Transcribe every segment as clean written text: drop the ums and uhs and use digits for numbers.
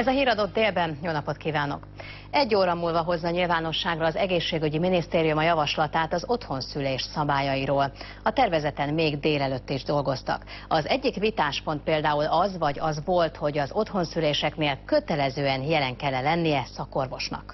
Ez a híradó délben, jó napot kívánok! 1 óra múlva hozza nyilvánosságra az egészségügyi minisztérium a javaslatát az otthonszülés szabályairól. A tervezeten még délelőtt is dolgoztak. Az egyik vitáspont például az volt, hogy az otthonszüléseknél kötelezően jelen kell lennie szakorvosnak.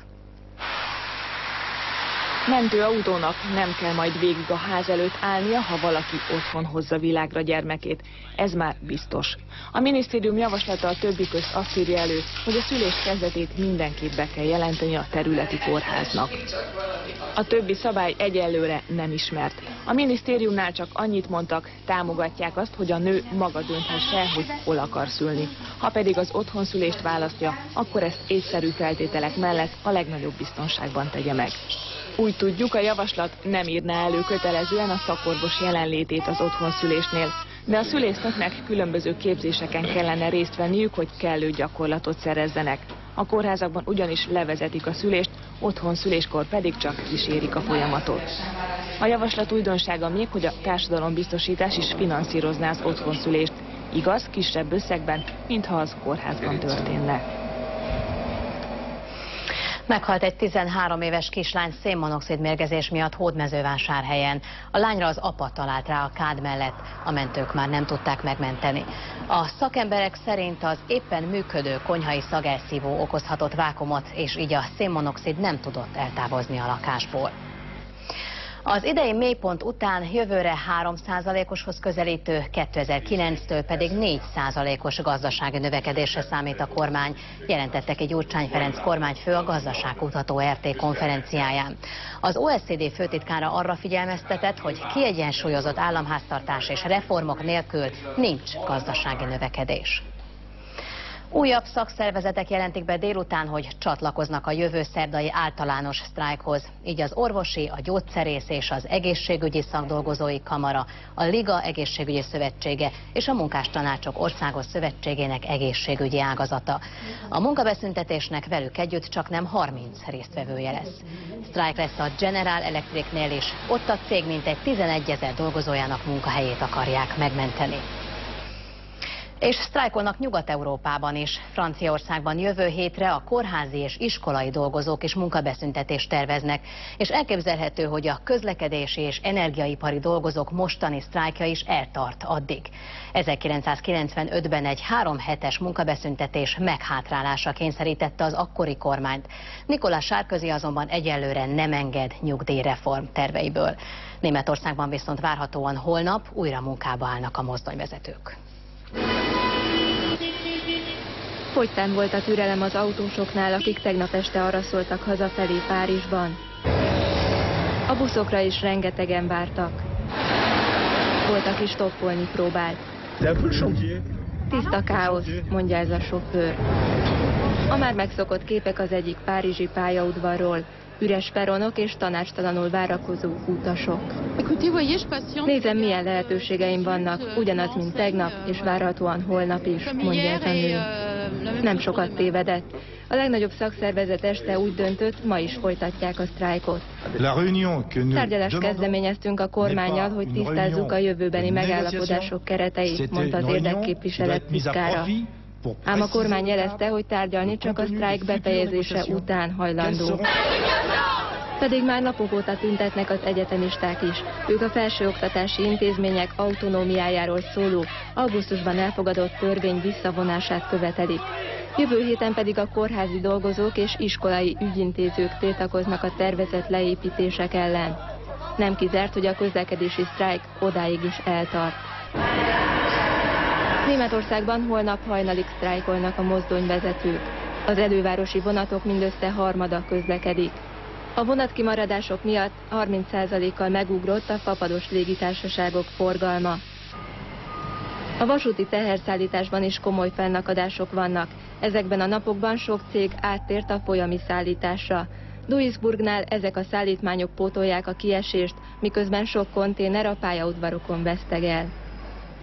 Mentőautónak nem kell majd végig a ház előtt állnia, ha valaki otthon hozza világra gyermekét. Ez már biztos. A minisztérium javaslata a többi közt azt írja elő, hogy a szülés kezdetét mindenképp be kell jelenteni a területi kórháznak. A többi szabály egyelőre nem ismert. A minisztériumnál csak annyit mondtak, támogatják azt, hogy a nő maga dönthesse, hogy hol akar szülni. Ha pedig az otthonszülést választja, akkor ezt észszerű feltételek mellett a legnagyobb biztonságban tegye meg. Úgy tudjuk, a javaslat nem írná elő kötelezően a szakorvos jelenlétét az otthonszülésnél, de a szülésznöknek különböző képzéseken kellene részt venniük, hogy kellő gyakorlatot szerezzenek. A kórházakban ugyanis levezetik a szülést, otthon szüléskor pedig csak kísérik a folyamatot. A javaslat újdonsága még, hogy a társadalombiztosítás is finanszírozná az otthonszülést. Igaz, kisebb összegben, mintha az kórházban történne. Meghalt egy 13 éves kislány szénmonoxid mérgezés miatt Hódmezővásárhelyen. A lányra az apa talált rá a kád mellett, a mentők már nem tudták megmenteni. A szakemberek szerint az éppen működő konyhai szagelszívó okozhatott vákuumot, és így a szénmonoxid nem tudott eltávozni a lakásból. Az idei mélypont után jövőre 3%-oshoz közelítő, 2009-től pedig 4%-os gazdasági növekedésre számít a kormány, jelentette ki Gyurcsány Ferenc kormányfő a Gazdaságkutató RT konferenciáján. Az OECD főtitkára arra figyelmeztetett, hogy kiegyensúlyozott államháztartás és reformok nélkül nincs gazdasági növekedés. Újabb szakszervezetek jelentik be délután, hogy csatlakoznak a jövő szerdai általános sztrájkhoz. Így az orvosi, a gyógyszerész és az egészségügyi szakdolgozói kamara, a Liga egészségügyi szövetsége és a munkástanácsok országos szövetségének egészségügyi ágazata. A munkabeszüntetésnek velük együtt csaknem 30 résztvevője lesz. Sztrájk lesz a General Electricnél is, ott a cég mintegy 11 000 dolgozójának munkahelyét akarják megmenteni. És sztrájkolnak Nyugat-Európában is. Franciaországban jövő hétre a kórházi és iskolai dolgozók is munkabeszüntetést terveznek, és elképzelhető, hogy a közlekedési és energiaipari dolgozók mostani sztrájkja is eltart addig. 1995-ben egy 3 hetes munkabeszüntetés meghátrálása kényszerítette az akkori kormányt. Nicolas Sarkozy azonban egyelőre nem enged nyugdíjreform terveiből. Németországban viszont várhatóan holnap újra munkába állnak a mozdonyvezetők. Fogytán volt a türelem az autósoknál, akik tegnap este arra szóltak hazafelé Párizsban. A buszokra is rengetegen vártak. Volt, aki stoppolni próbált. Tiszta káosz, mondja ez a sofőr. A már megszokott képek az egyik párizsi pályaudvarról. Üres peronok és tanácstalanul várakozó utasok. Nézem, milyen lehetőségeim vannak, ugyanaz, mint tegnap, és várhatóan holnap is, mondja ez a nő. Nem sokat tévedett. A legnagyobb szakszervezet este úgy döntött, ma is folytatják a sztrájkot. Tárgyalást kezdeményeztünk a kormánnyal, hogy tisztázzuk a jövőbeni megállapodások kereteit, mondta az érdekképviselet titkára. Ám a kormány jelezte, hogy tárgyalni csak a sztrájk befejezése után hajlandó. Pedig már napok óta tüntetnek az egyetemisták is. Ők a felsőoktatási intézmények autonómiájáról szóló, augusztusban elfogadott törvény visszavonását követelik. Jövő héten pedig a kórházi dolgozók és iskolai ügyintézők tiltakoznak a tervezett leépítések ellen. Nem kizárt, hogy a közlekedési sztrájk odáig is eltart. Németországban holnap hajnalig sztrájkolnak a mozdonyvezetők. Az elővárosi vonatok mindössze harmada közlekedik. A vonatkimaradások miatt 30%-kal megugrott a fapados légitársaságok forgalma. A vasúti teherszállításban is komoly fennakadások vannak. Ezekben a napokban sok cég áttért a folyami szállításra. Duisburgnál ezek a szállítmányok pótolják a kiesést, miközben sok konténer a pályaudvarokon vesztegel.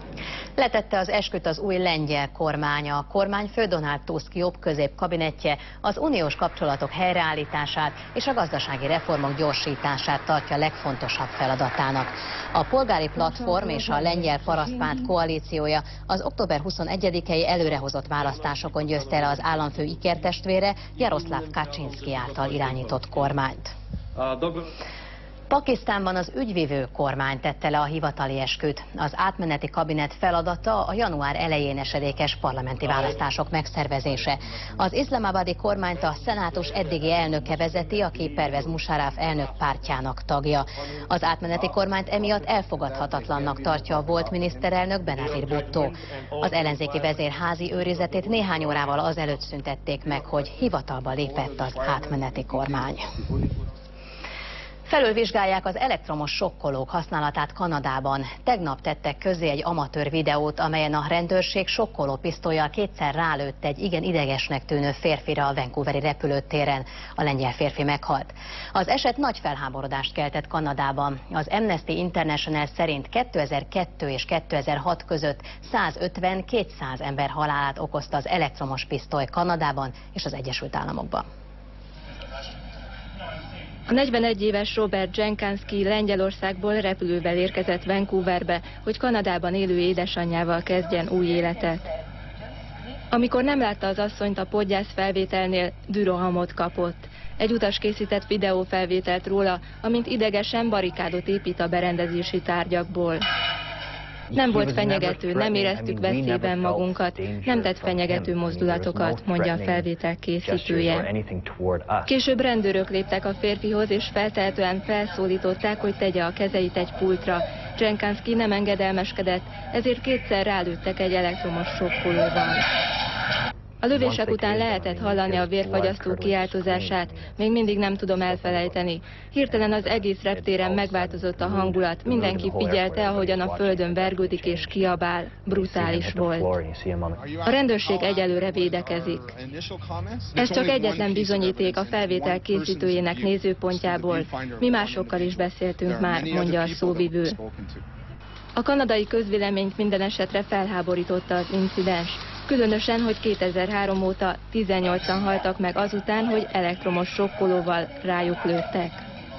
Letette az esküt az új lengyel kormány. A kormányfő Donald Tusk jobb közép kabinetje az uniós kapcsolatok helyreállítását és a gazdasági reformok gyorsítását tartja legfontosabb feladatának. A polgári platform és a lengyel parasztpárt koalíciója az október 21-i előrehozott választásokon győzte el az államfő ikertestvére Jaroszláv Kaczynszki által irányított kormányt. Pakisztánban az ügyvivő kormány tette le a hivatali esküt. Az átmeneti kabinet feladata a január elején esedékes parlamenti választások megszervezése. Az iszlamabadi kormányt a szenátus eddigi elnöke vezeti, aki Pervez Musharraf elnök pártjának tagja. Az átmeneti kormányt emiatt elfogadhatatlannak tartja a volt miniszterelnök Benazir Bhutto. Az ellenzéki vezér házi őrizetét néhány órával azelőtt szüntették meg, hogy hivatalba lépett az átmeneti kormány. Felülvizsgálják az elektromos sokkolók használatát Kanadában. Tegnap tettek közzé egy amatőr videót, amelyen a rendőrség sokkoló pisztollyal kétszer rálőtt egy igen idegesnek tűnő férfira a vancouveri repülőtéren. A lengyel férfi meghalt. Az eset nagy felháborodást keltett Kanadában. Az Amnesty International szerint 2002 és 2006 között 150-200 ember halálát okozta az elektromos pisztoly Kanadában és az Egyesült Államokban. A 41 éves Robert Jenkanski Lengyelországból repülővel érkezett Vancouverbe, hogy Kanadában élő édesanyjával kezdjen új életet. Amikor nem látta az asszonyt a podgyász felvételnél, dürohamot kapott. Egy utas készített videófelvételt róla, amint idegesen barikádot épít a berendezési tárgyakból. Nem volt fenyegető, nem éreztük veszélyben magunkat, nem tett fenyegető mozdulatokat, mondja a felvétel készítője. Később rendőrök léptek a férfihoz, és feltehetően felszólították, hogy tegye a kezeit egy pultra. Jenkanski nem engedelmeskedett, ezért kétszer rálőttek egy elektromos sokkolóval. A lövések után lehetett hallani a vérfagyasztó kiáltozását, még mindig nem tudom elfelejteni. Hirtelen az egész reptéren megváltozott a hangulat, mindenki figyelte, ahogyan a földön vergődik és kiabál. Brutális volt. A rendőrség egyelőre védekezik. Ez csak egyetlen bizonyíték a felvétel készítőjének nézőpontjából. Mi másokkal is beszéltünk már, mondja a szóvivő. A kanadai közvéleményt minden esetre felháborította az incidens. Különösen, hogy 2003 óta 18-an haltak meg azután, hogy elektromos sokkolóval rájuk lőttek.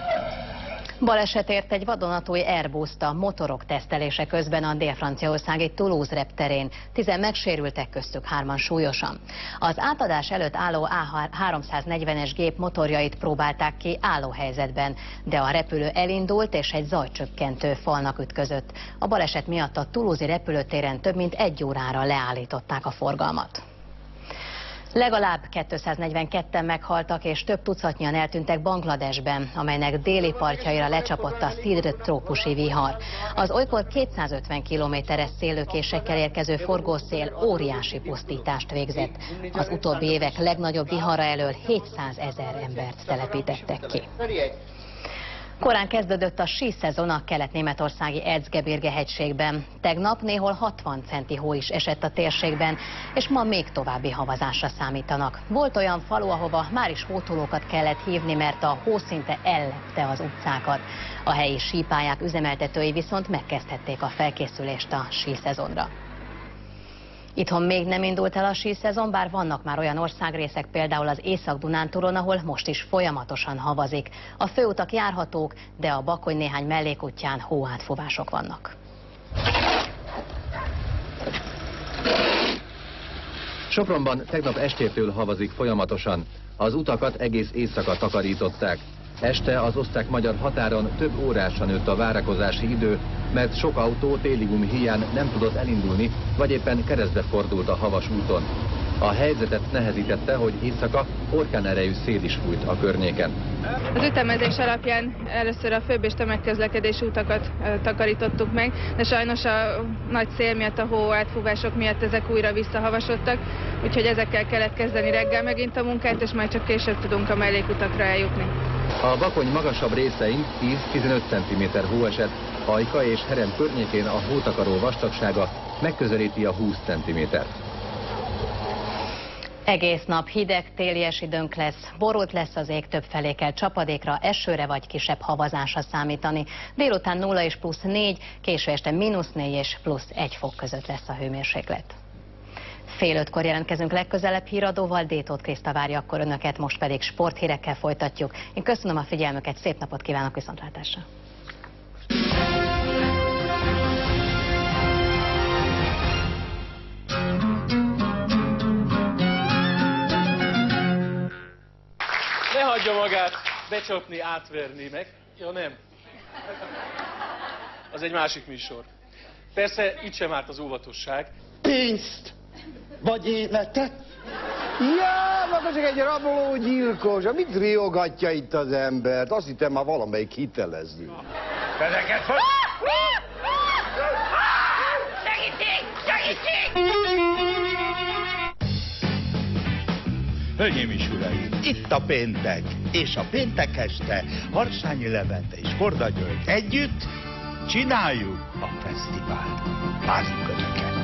Baleset ért egy vadonatúj Airbus-t a motorok tesztelése közben a dél-franciaországi Toulouse repterén. 10 megsérültek, köztük 3-an súlyosan. Az átadás előtt álló A340-es gép motorjait próbálták ki álló helyzetben, de a repülő elindult és egy zajcsökkentő falnak ütközött. A baleset miatt a toulouse-i repülőtéren több mint 1 órára leállították a forgalmat. Legalább 242-en meghaltak és több tucatnyian eltűntek Bangladesben, amelynek déli partjaira lecsapott a Sidr trópusi vihar. Az olykor 250 km/h szélőkésekkel érkező forgószél óriási pusztítást végzett. Az utóbbi évek legnagyobb vihara elől 700 000 embert telepítettek ki. Korán kezdődött a síszezon a kelet-németországi Erzgebirge hegységben. Tegnap néhol 60 centi hó is esett a térségben, és ma még további havazásra számítanak. Volt olyan falu, ahova már is hótolókat kellett hívni, mert a hó szinte ellepte az utcákat. A helyi sípályák üzemeltetői viszont megkezdhették a felkészülést a síszezonra. Itthon még nem indult el a síszezon, bár vannak már olyan országrészek, például az Észak-Dunántúlon, ahol most is folyamatosan havazik. A főutak járhatók, de a Bakony néhány mellékútján hóátfúvások vannak. Sopronban tegnap estétől havazik folyamatosan. Az utakat egész éjszaka takarították. Este az osztrák-magyar határon több órásan nőtt a várakozási idő, mert sok autó téli gumi hiány nem tudott elindulni, vagy éppen keresztbe fordult a havas úton. A helyzetet nehezítette, hogy éjszaka orkánerejű szél is fújt a környéken. Az ütemezés alapján először a főbb és tömegközlekedési utakat takarítottuk meg, de sajnos a nagy szél miatt, a hó átfúvások miatt ezek újra visszahavasodtak, úgyhogy ezekkel kellett kezdeni reggel megint a munkát, és majd csak később tudunk a mellékutakra eljutni. A Bakony magasabb részein 10-15 cm hó esett, Ajka és Herem környékén a hótakaró vastagsága megközelíti a 20 cm. Egész nap hideg, télies időnk lesz, borult lesz az ég, többfelé kell csapadékra, esőre vagy kisebb havazásra számítani. Délután 0 és +4, késő este -4 és +1 fok között lesz a hőmérséklet. Fél 5-kor jelentkezünk legközelebb híradóval, Détóth Kriszta várja akkor önöket, most pedig sporthírekkel folytatjuk. Én köszönöm a figyelmüket, szép napot kívánok, viszontlátásra! Ne hagyja magát becsapni, átverni meg. Ja, nem. Az egy másik műsor. Persze, itt sem árt az óvatosság. Pénzt! Vagy életet? Ja, maga csak egy rabológyilkos. Mit riogatja itt az embert? Azt hittem már valamelyik hitelező. Ezeket fel... Segítség! Segítség! Hölgyeim és uraim, itt a péntek, és a péntek este Harsányi Levente és Korda György együtt csináljuk a fesztivált. Várjuk Önöket!